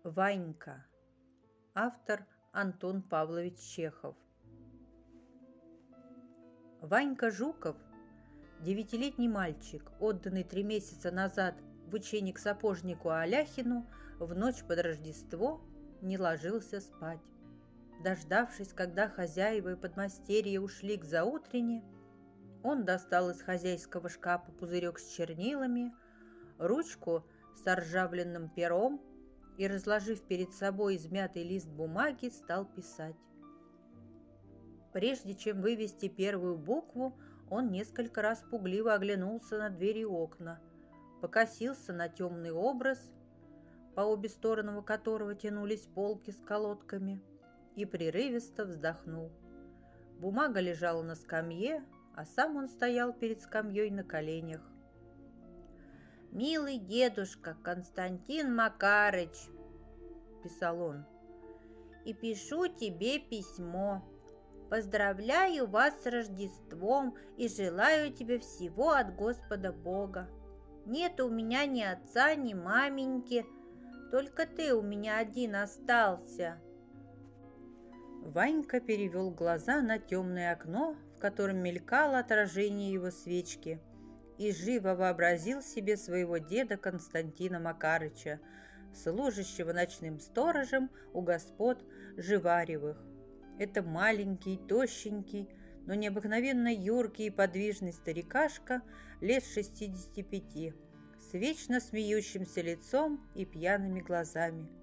Ванька. Автор Антон Павлович Чехов. Ванька Жуков, 9-летний мальчик, отданный 3 месяца назад в учение к сапожнику Аляхину, в ночь под Рождество не ложился спать. Дождавшись, когда хозяева и подмастерья ушли к заутрене, он достал из хозяйского шкафа пузырек с чернилами, ручку с ржавленным пером и, разложив перед собой измятый лист бумаги, стал писать. Прежде чем вывести первую букву, он несколько раз пугливо оглянулся на двери и окна, покосился на темный образ, по обе стороны которого тянулись полки с колодками, и прерывисто вздохнул. Бумага лежала на скамье, а сам он стоял перед скамьей на коленях. «Милый дедушка Константин Макарыч», – писал он, – «и пишу тебе письмо. Поздравляю вас с Рождеством и желаю тебе всего от Господа Бога. Нет у меня ни отца, ни маменьки, только ты у меня один остался». Ванька перевел глаза на темное окно, в котором мелькало отражение его свечки, и живо вообразил себе своего деда Константина Макарыча, служащего ночным сторожем у господ Живаревых. Это маленький, тощенький, но необыкновенно юркий и подвижный старикашка лет 65, с вечно смеющимся лицом и пьяными глазами.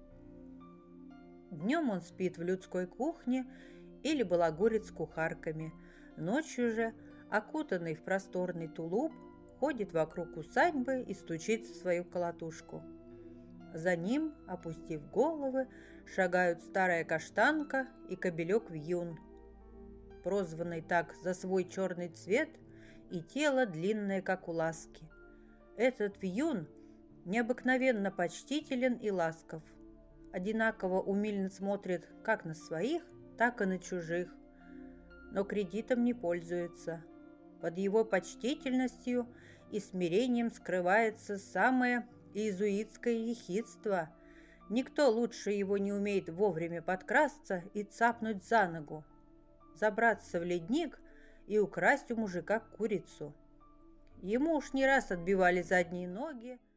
Днем он спит в людской кухне или балагурит с кухарками, ночью же, окутанный в просторный тулуп, ходит вокруг усадьбы и стучит в свою колотушку. За ним, опустив головы, шагают старая каштанка и кобелек Вьюн, прозванный так за свой черный цвет и тело длинное, как у ласки. Этот Вьюн необыкновенно почтителен и ласков, одинаково умильно смотрит как на своих, так и на чужих, но кредитом не пользуется. Под его почтительностью и смирением скрывается самое иезуитское ехидство. Никто лучше его не умеет вовремя подкрасться и цапнуть за ногу, забраться в ледник и украсть у мужика курицу. Ему уж не раз отбивали задние ноги,